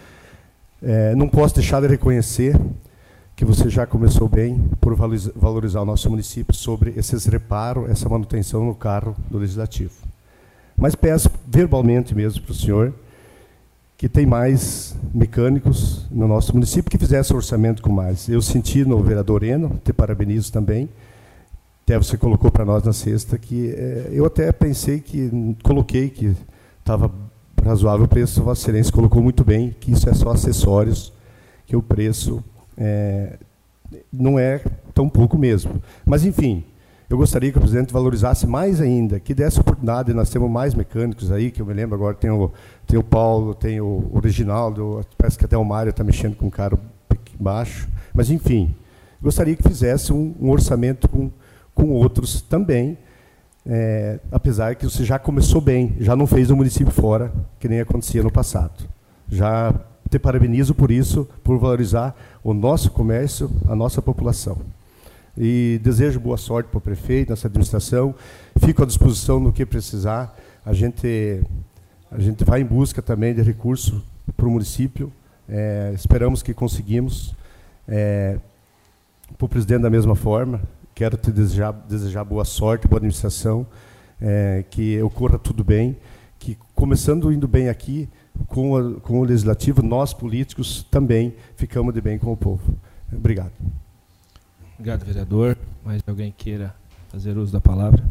É, não posso deixar de reconhecer que você já começou bem por valorizar o nosso município sobre esses reparos, essa manutenção no carro do Legislativo. Mas peço verbalmente mesmo para o senhor que tem mais mecânicos no nosso município que fizesse orçamento com mais. Eu senti no vereador Eno, te parabenizo também, até você colocou para nós na sexta, que é, eu até pensei que, coloquei que estava razoável o preço, Vossa Excelência colocou muito bem, que isso é só acessórios, que o preço é, não é tão pouco mesmo. Mas, enfim, eu gostaria que o presidente valorizasse mais ainda, que desse oportunidade, nós temos mais mecânicos aí, que eu me lembro agora, tem o, tem o Paulo, tem o, o Reginaldo, parece que até o Mário está mexendo com um cara baixo, mas, enfim, gostaria que fizesse um, um orçamento com, com outros também, é, apesar que você já começou bem, já não fez o município fora, que nem acontecia no passado. Já te parabenizo por isso, por valorizar o nosso comércio, a nossa população. E desejo boa sorte para o prefeito, nossa administração. Fico à disposição no que precisar. A gente, a gente vai em busca também de recurso para o município. É, esperamos que conseguimos. É, para o presidente, da mesma forma, quero te desejar, desejar boa sorte, boa administração, é, que ocorra tudo bem, que começando indo bem aqui, com, a, com o Legislativo, nós políticos também ficamos de bem com o povo. Obrigado. Obrigado, vereador. Mais alguém queira fazer uso da palavra?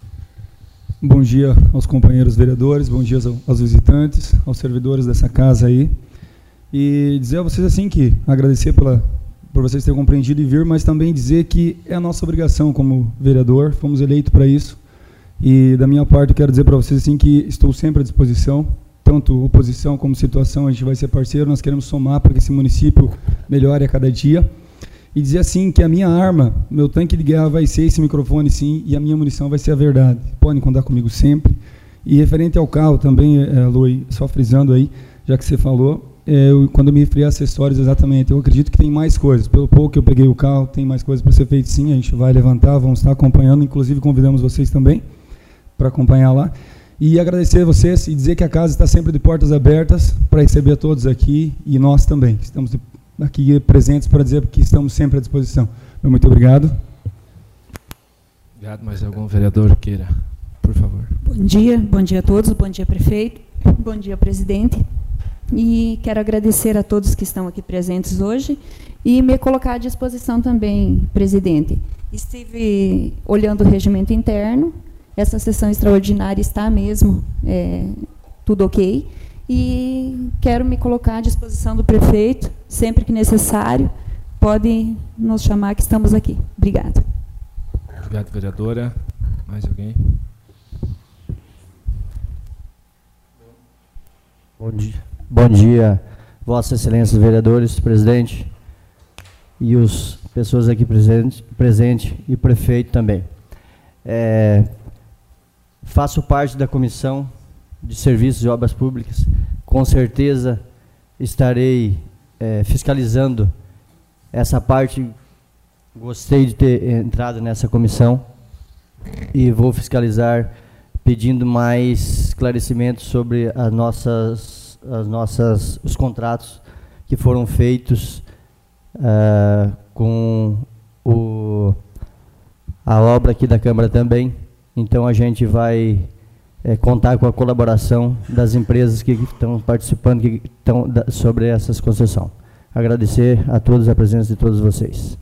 Bom dia aos companheiros vereadores, bom dia aos visitantes, aos servidores dessa casa aí. E dizer a vocês assim que agradecer pela, por vocês terem compreendido e vir, mas também dizer que é a nossa obrigação como vereador, fomos eleitos para isso. E da minha parte eu quero dizer para vocês assim que estou sempre à disposição, tanto oposição como situação, a gente vai ser parceiro, nós queremos somar para que esse município melhore a cada dia. E dizer assim que a minha arma, meu tanque de guerra vai ser esse microfone sim, e a minha munição vai ser a verdade. Podem contar comigo sempre. E referente ao carro também, é, Lui, só frisando aí, já que você falou, é, eu, quando eu me referi a acessórios, exatamente, eu acredito que tem mais coisas. Pelo pouco que eu peguei o carro, tem mais coisas para ser feito sim, a gente vai levantar, vamos estar acompanhando, inclusive convidamos vocês também para acompanhar lá. E agradecer a vocês e dizer que a casa está sempre de portas abertas para receber a todos aqui e nós também. Estamos de aqui presentes para dizer que estamos sempre à disposição. Muito obrigado. Obrigado. Mais algum vereador queira, por favor. Bom dia, bom dia a todos, bom dia prefeito, bom dia presidente. E quero agradecer a todos que estão aqui presentes hoje e me colocar à disposição também, presidente. Estive olhando o regimento interno, essa sessão extraordinária está mesmo é, tudo ok. E quero me colocar à disposição do prefeito, sempre que necessário, pode nos chamar que estamos aqui. Obrigada. Obrigado, vereadora. Mais alguém? Bom dia. Bom dia, Vossa Excelência, vereadores, presidente e as pessoas aqui presentes, presente e prefeito também. É, faço parte da comissão de Serviços e Obras Públicas, com certeza estarei é, fiscalizando essa parte. Gostei de ter entrado nessa comissão e vou fiscalizar pedindo mais esclarecimentos sobre as nossas, as nossas, os contratos que foram feitos uh, com o, a obra aqui da Câmara também. Então a gente vai É, contar com a colaboração das empresas que estão participando que estão da, sobre essas concessões. Agradecer a todos a presença de todos vocês.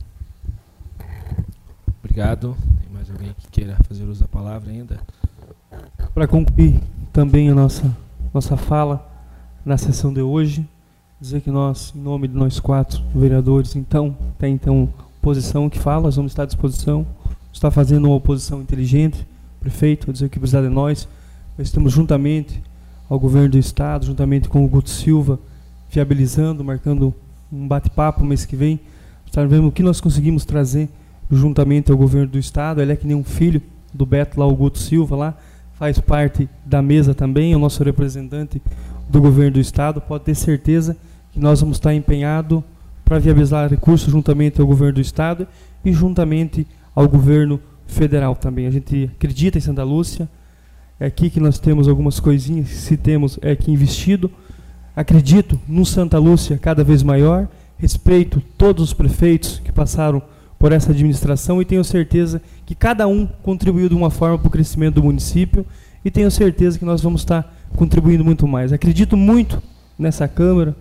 Obrigado. Tem mais alguém que queira fazer uso da palavra ainda? Para concluir também a nossa, nossa fala na sessão de hoje, dizer que nós, em nome de nós quatro vereadores, então, tem então oposição que fala, nós vamos estar à disposição, está fazendo uma oposição inteligente, prefeito, dizer que precisa de nós. Nós estamos juntamente ao governo do estado, juntamente com o Guto Silva, viabilizando, marcando um bate-papo mês que vem, estar vendo o que nós conseguimos trazer juntamente ao governo do Estado. Ele é que nem um filho do Beto lá, o Guto Silva lá, faz parte da mesa também, é o nosso representante do governo do Estado. Pode ter certeza que nós vamos estar empenhados para viabilizar recursos juntamente ao governo do Estado e juntamente ao governo federal também. A gente acredita em Santa Lúcia, é aqui que nós temos algumas coisinhas, se temos é aqui investido. Acredito num Santa Lúcia cada vez maior, respeito todos os prefeitos que passaram por essa administração e tenho certeza que cada um contribuiu de uma forma para o crescimento do município e tenho certeza que nós vamos estar contribuindo muito mais. Acredito muito nessa Câmara,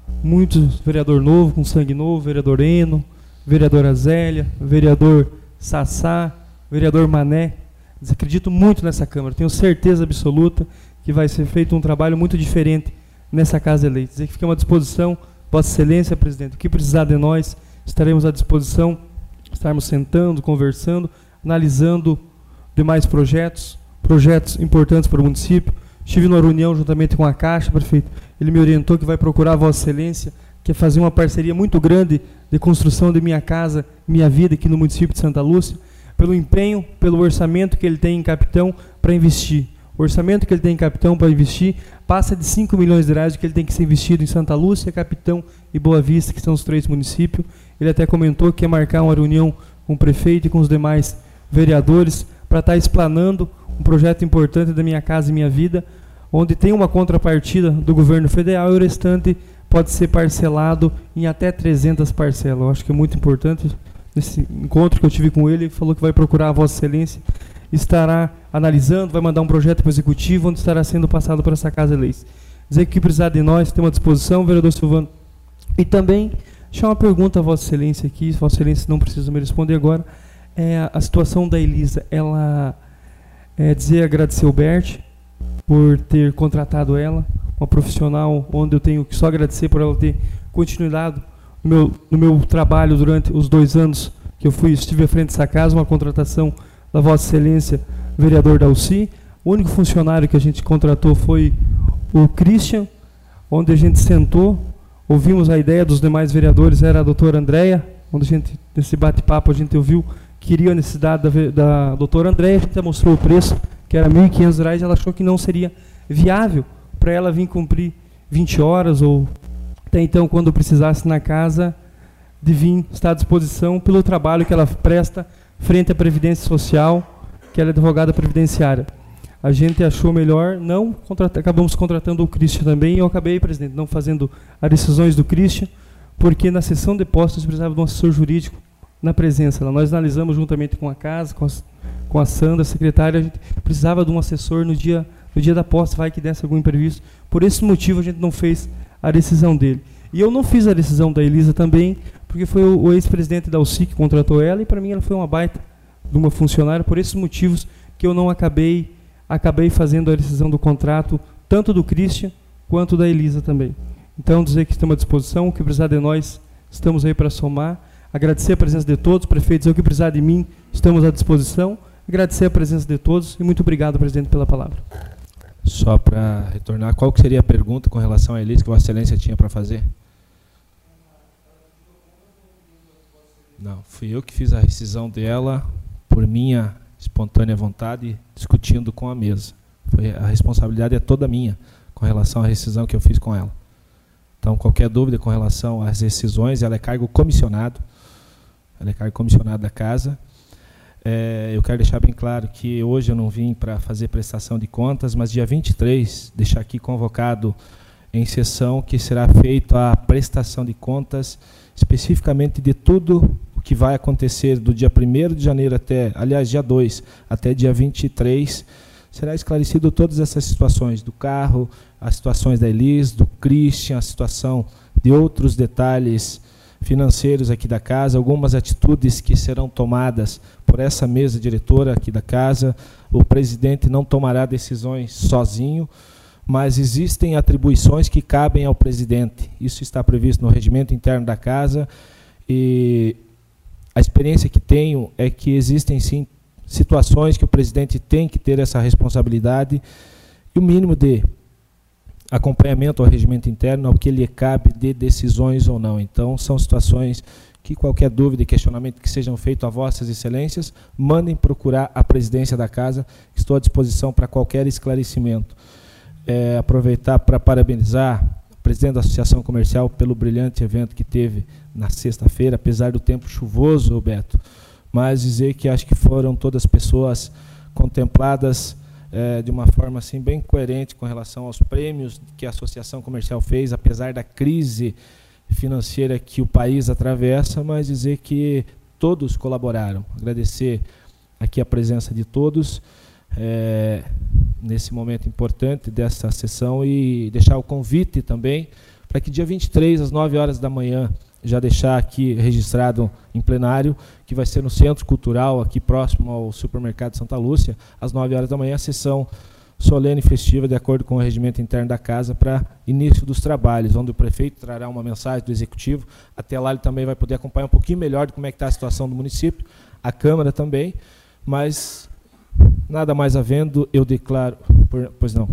muitos vereador novo, com sangue novo, vereador Eno, vereadora Zélia, vereador Sassá, vereador Mané. Acredito muito nessa Câmara, tenho certeza absoluta que vai ser feito um trabalho muito diferente nessa Casa Eleita. Dizer que ficamos à disposição, Vossa Excelência, presidente, o que precisar de nós, estaremos à disposição, estarmos sentando, conversando, analisando demais projetos, projetos importantes para o município. Estive numa reunião juntamente com a Caixa, prefeito, ele me orientou que vai procurar a Vossa Excelência, que é fazer uma parceria muito grande de construção de Minha Casa, Minha Vida aqui no município de Santa Lúcia, pelo empenho, pelo orçamento que ele tem em Capitão para investir. O orçamento que ele tem em Capitão para investir passa de cinco milhões de reais que ele tem que ser investido em Santa Lúcia, Capitão e Boa Vista, que são os três municípios. Ele até comentou que ia marcar uma reunião com o prefeito e com os demais vereadores para estar explanando um projeto importante da Minha Casa e Minha Vida, onde tem uma contrapartida do governo federal e o restante pode ser parcelado em até trezentas parcelas. Eu acho que é muito importante. Nesse encontro que eu tive com ele, ele falou que vai procurar a Vossa Excelência, estará analisando, vai mandar um projeto para o Executivo, onde estará sendo passado por essa Casa Eleita. Dizer que precisar de nós, temos à disposição, vereador Silvano. E também deixar uma pergunta a Vossa Excelência aqui, Vossa Excelência não precisa me responder agora, é a situação da Elisa. Ela, é, dizer, agradecer ao Bert por ter contratado ela, uma profissional onde eu tenho que só agradecer por ela ter continuidade no meu, no meu trabalho durante os dois anos que eu fui, estive à frente dessa casa, uma contratação da Vossa Excelência, vereador Dalci. O único funcionário que a gente contratou foi o Christian, onde a gente sentou, ouvimos a ideia dos demais vereadores, era a doutora Andréia, onde a gente, nesse bate-papo, a gente ouviu que queria a necessidade da, da doutora Andréia, a gente mostrou o preço, que era mil e quinhentos reais, ela achou que não seria viável para ela vir cumprir vinte horas, ou até então, quando precisasse na casa, de vir estar à disposição pelo trabalho que ela presta frente à Previdência Social, que ela é advogada previdenciária. A gente achou melhor, não contratar, acabamos contratando o Christian também, e eu acabei, presidente, não fazendo as decisões do Christian, porque na sessão de postos precisava de um assessor jurídico na presença. Nós analisamos juntamente com a casa, com a, com a Sandra, a secretária, a gente precisava de um assessor no dia, no dia da posse, vai que desse algum imprevisto. Por esse motivo a gente não fez a decisão dele. E eu não fiz a decisão da Elisa também, porque foi o, o ex-presidente da U C I que contratou ela, e para mim ela foi uma baita de uma funcionária, por esses motivos que eu não acabei, acabei fazendo a decisão do contrato, tanto do Christian quanto da Elisa também. Então, dizer que estamos à disposição, o que precisar de nós, estamos aí para somar, agradecer a presença de todos, prefeitos, o que precisar de mim, estamos à disposição, agradecer a presença de todos e muito obrigado, presidente, pela palavra. Só para retornar, qual que seria a pergunta com relação à Elisa que Vossa Excelência tinha para fazer? Não, fui eu que fiz a rescisão dela por minha espontânea vontade, discutindo com a mesa. Foi, a responsabilidade é toda minha com relação à rescisão que eu fiz com ela. Então, qualquer dúvida com relação às rescisões, ela é cargo comissionado, ela é cargo comissionado da casa. É, eu quero deixar bem claro que hoje eu não vim para fazer prestação de contas, mas dia vinte e três, deixar aqui convocado em sessão que será feita a prestação de contas especificamente de tudo o que vai acontecer do dia primeiro de janeiro até, aliás, dia dois, até dia vinte e três, será esclarecido todas essas situações do carro, as situações da Elis, do Christian, a situação de outros detalhes financeiros aqui da casa, algumas atitudes que serão tomadas por essa mesa diretora aqui da casa. O presidente não tomará decisões sozinho, mas existem atribuições que cabem ao presidente. Isso está previsto no regimento interno da casa, e a experiência que tenho é que existem, sim, situações que o presidente tem que ter essa responsabilidade, e o mínimo de acompanhamento ao regimento interno, ao que lhe cabe de decisões ou não. Então, são situações que qualquer dúvida e questionamento que sejam feitos a vossas excelências, mandem procurar a presidência da casa, estou à disposição para qualquer esclarecimento. É, aproveitar para parabenizar o presidente da Associação Comercial pelo brilhante evento que teve na sexta-feira, apesar do tempo chuvoso, Beto, mas dizer que acho que foram todas pessoas contempladas é, de uma forma assim, bem coerente com relação aos prêmios que a Associação Comercial fez, apesar da crise financeira que o país atravessa, mas dizer que todos colaboraram. Agradecer aqui a presença de todos é, nesse momento importante dessa sessão e deixar o convite também para que dia vinte e três, às nove horas da manhã, já deixar aqui registrado em plenário, que vai ser no Centro Cultural, aqui próximo ao Supermercado Santa Lúcia, às nove horas da manhã, a sessão solene e festiva, de acordo com o regimento interno da casa, para início dos trabalhos, onde o prefeito trará uma mensagem do executivo. Até lá ele também vai poder acompanhar um pouquinho melhor de como é que está a situação do município, a Câmara também, mas nada mais havendo, eu declaro... Por, pois não.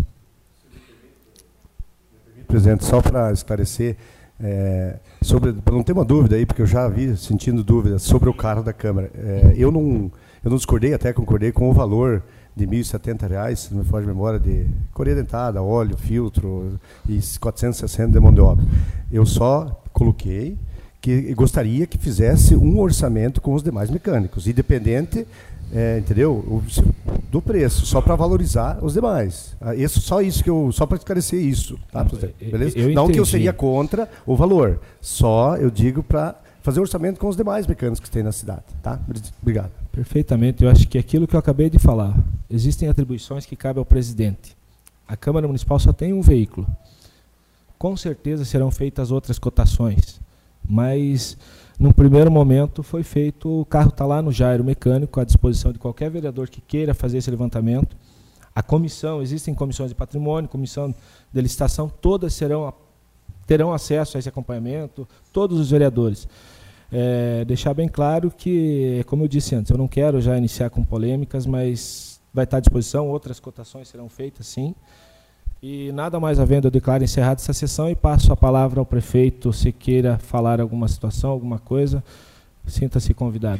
Presidente, só para esclarecer, é, sobre, para não ter uma dúvida aí, porque eu já vi sentindo dúvidas sobre o carro da Câmara, é, eu, não, eu não discordei, até concordei com o valor de mil e setenta reais, se não me foge de memória, de correia dentada, óleo, filtro e quatrocentos e sessenta de mão de obra. Eu só coloquei que gostaria que fizesse um orçamento com os demais mecânicos, independente, é, entendeu, do preço, só para valorizar os demais. Isso, só isso que eu, só para esclarecer isso, tá, presidente? Beleza? Eu não entendi. que eu seria contra o valor, só eu digo para fazer orçamento com os demais mecânicos que tem na cidade, tá? Obrigado. Perfeitamente. Eu acho que aquilo que eu acabei de falar, existem atribuições que cabem ao presidente. A Câmara Municipal só tem um veículo. Com certeza serão feitas outras cotações, mas num primeiro momento foi feito, o carro está lá no Jairo Mecânico, à disposição de qualquer vereador que queira fazer esse levantamento. A comissão, existem comissões de patrimônio, comissão de licitação, todas serão, terão acesso a esse acompanhamento, todos os vereadores. É, deixar bem claro que, como eu disse antes, eu não quero já iniciar com polêmicas, mas vai estar à disposição, outras cotações serão feitas, sim. E nada mais havendo, eu declaro encerrada essa sessão e passo a palavra ao prefeito, se queira falar alguma situação, alguma coisa, sinta-se convidado.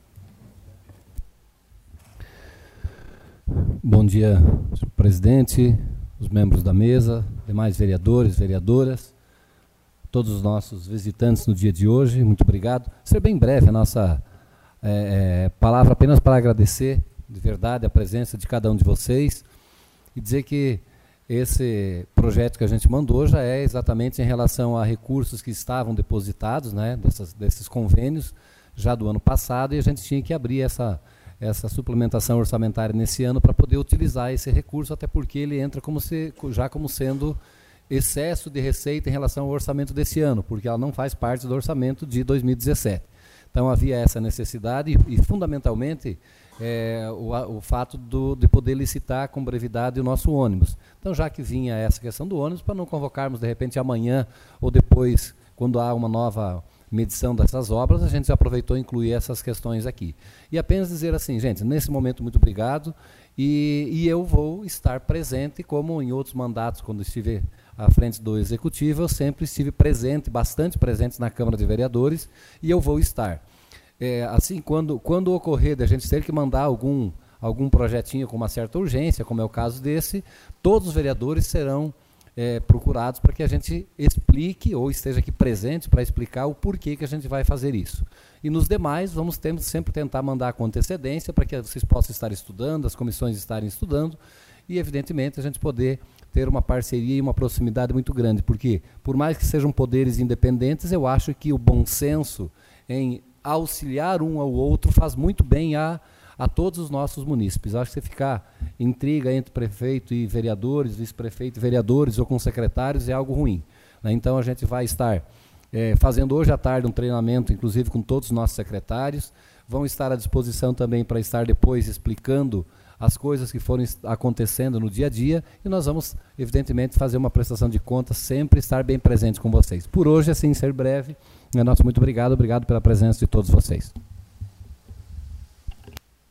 Bom dia, senhor presidente, os membros da mesa, demais vereadores, vereadoras, todos os nossos visitantes no dia de hoje, muito obrigado. Ser bem breve a nossa é, é, palavra apenas para agradecer de verdade a presença de cada um de vocês e dizer que esse projeto que a gente mandou já é exatamente em relação a recursos que estavam depositados, né, dessas, desses convênios já do ano passado, e a gente tinha que abrir essa, essa suplementação orçamentária nesse ano para poder utilizar esse recurso, até porque ele entra como se, já como sendo excesso de receita em relação ao orçamento desse ano, porque ela não faz parte do orçamento de dois mil e dezessete. Então havia essa necessidade e, e fundamentalmente, é, o, o fato do, de poder licitar com brevidade o nosso ônibus. Então, já que vinha essa questão do ônibus, para não convocarmos de repente amanhã ou depois, quando há uma nova medição dessas obras, a gente já aproveitou e incluir essas questões aqui. E apenas dizer assim, gente, nesse momento, muito obrigado, e, e eu vou estar presente, como em outros mandatos, quando estive à frente do Executivo, eu sempre estive presente, bastante presente na Câmara de Vereadores, e eu vou estar. É, assim, quando, quando ocorrer de a gente ter que mandar algum, algum projetinho com uma certa urgência, como é o caso desse, todos os vereadores serão é, procurados para que a gente explique, ou esteja aqui presente para explicar o porquê que a gente vai fazer isso. E nos demais, vamos ter, sempre tentar mandar com antecedência para que vocês possam estar estudando, as comissões estarem estudando, e, evidentemente, a gente poder ter uma parceria e uma proximidade muito grande, porque, por mais que sejam poderes independentes, eu acho que o bom senso em auxiliar um ao outro faz muito bem a, a todos os nossos munícipes. Acho que você ficar intriga entre prefeito e vereadores, vice-prefeito e vereadores ou com secretários é algo ruim, né? Então a gente vai estar é, fazendo hoje à tarde um treinamento, inclusive com todos os nossos secretários, vão estar à disposição também para estar depois explicando as coisas que foram acontecendo no dia a dia, e nós vamos, evidentemente, fazer uma prestação de contas, sempre estar bem presentes com vocês. Por hoje, assim, ser breve, é nosso muito obrigado, obrigado pela presença de todos vocês.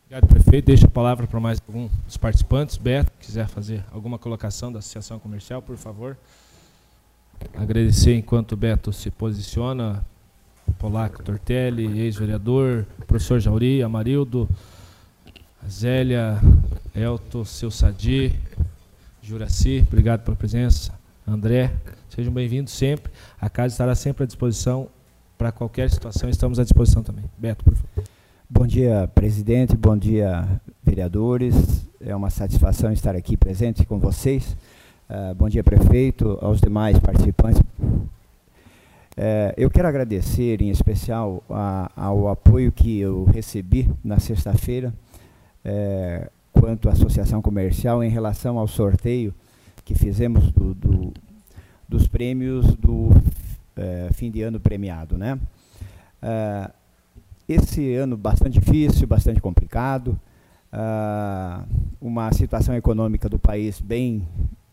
Obrigado, prefeito. Deixo a palavra para mais algum dos participantes. Beto, quiser fazer alguma colocação da Associação Comercial, por favor. Agradecer enquanto o Beto se posiciona, Polaco Tortelli, ex-vereador, professor Jauri, Amarildo, Zélia, Elton, seu Sadi, Juraci, obrigado pela presença. André, sejam bem-vindos sempre. A casa estará sempre à disposição para qualquer situação, estamos à disposição também. Beto, por favor. Bom dia, presidente, bom dia, vereadores. É uma satisfação estar aqui presente com vocês. Uh, bom dia, prefeito, aos demais participantes. Uh, eu quero agradecer, em especial, a, ao apoio que eu recebi na sexta-feira, uh, quanto à Associação Comercial, em relação ao sorteio que fizemos do, do, dos prêmios do uh, fim de ano premiado, né? Uh, esse ano bastante difícil, bastante complicado, uh, uma situação econômica do país bem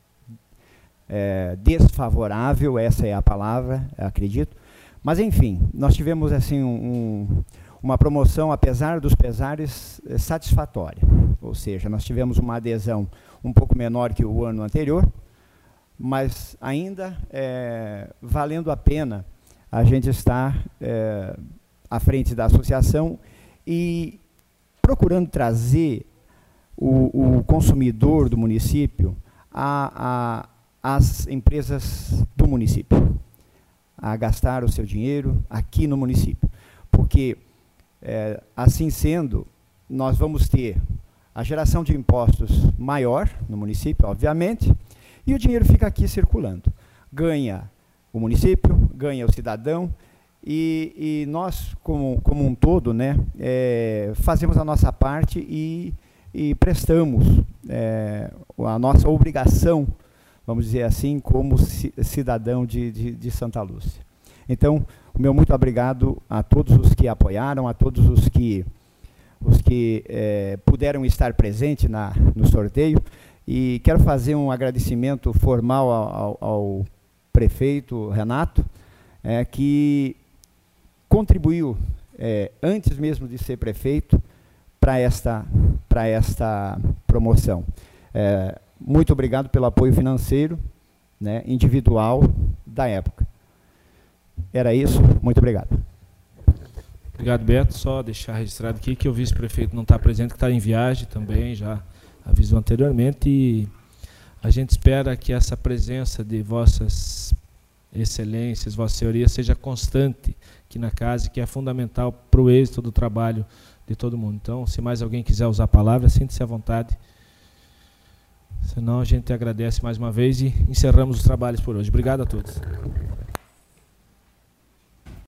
É, desfavorável, essa é a palavra, acredito. Mas, enfim, nós tivemos assim um, um, uma promoção, apesar dos pesares, é, satisfatória. Ou seja, nós tivemos uma adesão um pouco menor que o ano anterior, mas ainda é, valendo a pena a gente estar é, à frente da associação e procurando trazer o, o consumidor do município a, a as empresas do município, a gastar o seu dinheiro aqui no município. Porque, é, assim sendo, nós vamos ter a geração de impostos maior no município, obviamente, e o dinheiro fica aqui circulando. Ganha o município, ganha o cidadão, e, e nós, como, como um todo, né, é, fazemos a nossa parte e, e prestamos é, a nossa obrigação, vamos dizer assim, como cidadão de, de, de Santa Lúcia. Então, o meu muito obrigado a todos os que apoiaram, a todos os que, os que é, puderam estar presentes na, no sorteio, e quero fazer um agradecimento formal ao, ao, ao prefeito Renato, é, que contribuiu, é, antes mesmo de ser prefeito, para esta, para esta promoção. É, Muito obrigado pelo apoio financeiro, né, individual da época. Era isso, muito obrigado. Obrigado, Beto. Só deixar registrado aqui que o vice-prefeito não está presente, que está em viagem também, já avisou anteriormente, e a gente espera que essa presença de vossas excelências, vossa senhoria, seja constante aqui na casa, que é fundamental para o êxito do trabalho de todo mundo. Então, se mais alguém quiser usar a palavra, sinta-se à vontade. Senão a gente agradece mais uma vez e encerramos os trabalhos por hoje. Obrigado a todos.